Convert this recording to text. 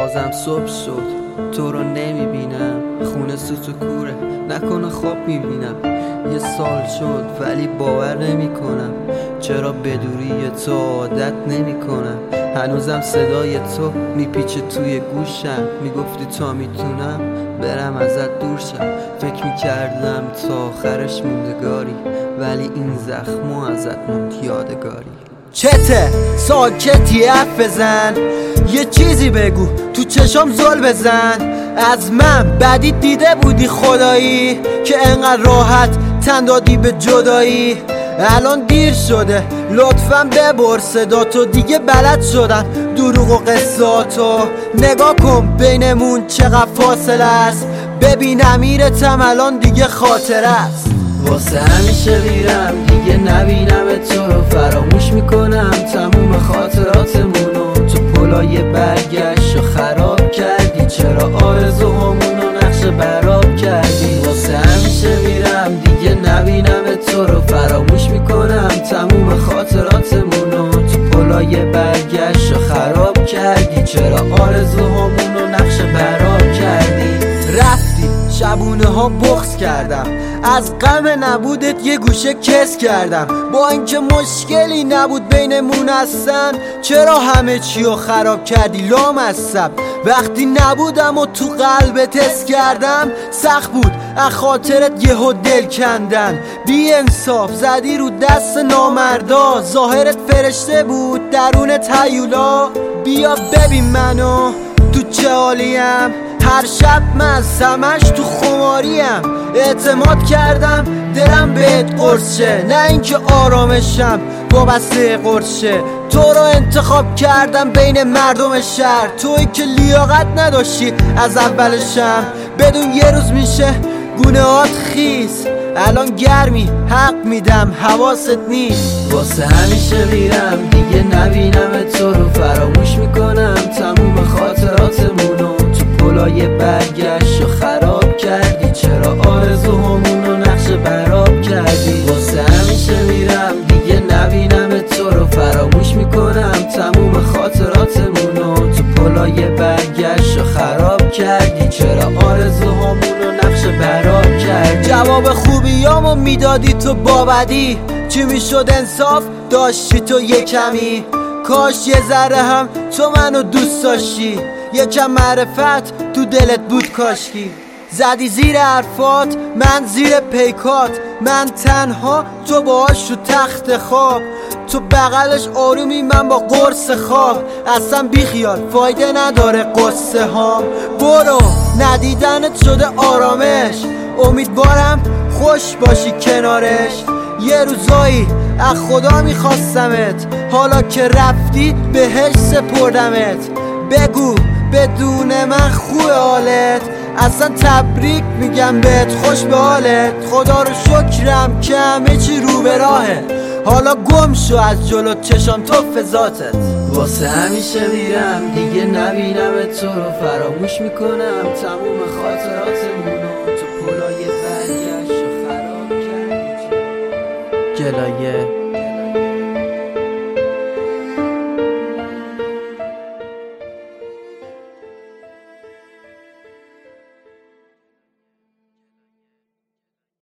بازم صبح شد، تو رو نمیبینم، خونه سوت و کوره، نکنه خواب میبینم. یه سال شد ولی باور نمیکنم چرا بدوری تو عادت نمیکنم. هنوزم صدای تو میپیچه توی گوشم، میگفتی تا میتونم برم ازت دور شم. فکر میکردم تا آخرش موندگاری، ولی این زخمو ازت موند یادگاری. چته ساکتی حرف بزن، یه چیزی بگو تو چشام زل بزن. از من بدی دیده بودی خدایی که انقدر راحت تن دادی به جدایی؟ الان دیر شده لطفاً ببر صداتو، دیگه بلد شدم دروغ و قصاتو. نگاه کن بینمون چقدر فاصله است، ببین امیرتم الان دیگه خاطره است. واسه همیشه میرم دیگه نبینم تو رو، فراموش میکنم تموم خاطراتمونو. تو پلای برگشت و خراب کردی، چرا آرزوهامونو نقش براب کردی؟ واسه همیشه میرم دیگه نبینم تو رو، فراموش میکنم تموم خاطراتمونو. تو پلای برگشت و خراب کردی، چرا آرزوهامونو نقش براب کردی؟ رفتی شبونه ها بغض کردم، از غم نبودت یه گوشه کس کردم. با اینکه مشکلی نبود بینمون اصلا، چرا همه چیو خراب کردی لامصب؟ وقتی نبودم و تو قلبت حس کردم، سخت بود از خاطرت یهو دل کندن. بی انصاف زدی رو دست نامردا، ظاهرت فرشته بود درونت هیولا. بیا ببین منو تو چه حالیم، هر شب من سمش تو خماریم. اعتماد کردم دلم بهت قرص شه، نه اینکه آرامشم وابسته قرص شه. تو رو انتخاب کردم بین مردم شهر، تویی که لیاقت نداشتی از اولشم. بدون یه روز میشه گونه‌هات خیس، الان گرمی حق میدم حواست نیست. واسه همیشه میرم دیگه نبینم تو رو، فراموش میکنم تموم خاطراتمونو. تو پلای برگشت و خراب کردی، چرا آرزوهامونو نقش براب کردی؟ واسه همیشه میرم دیگه نبینم تو رو، فراموش میکنم تموم خاطراتمونو. تو پلای برگشت و خراب کردی، چرا آرزوهامونو نقش براب کردی؟ جواب خوبیامو میدادی تو بابدی، چی میشد انصاف داشتی تو یه کمی؟ کاش یه ذره هم تو منو دوست داشتی، یکم معرفت تو دلت بود کاشکی. زدی زیر حرفات من زیر پیکات، من تنها تو باهاش تو تخت خواب. تو بغلش آرومی من با قرص خواب، اصلا بیخیال فایده نداره قصه ها. برو ندیدنت شده آرامش، امیدوارم خوش باشی کنارش. یه روزایی از خدا میخواستمت، حالا که رفتی بهش سپردمت. بگو بدون من خوب حالت، اصلا تبریک میگم بهت خوش به حالت. خدا رو شکرم که همه چی رو به راهه، حالا گم شو از جلو چشام تو فضاتت. واسه همیشه میرم دیگه نبینم تو رو، فراموش میکنم تموم خاطراتمونو. تو پلای برگشت و خراب کردی. گلایه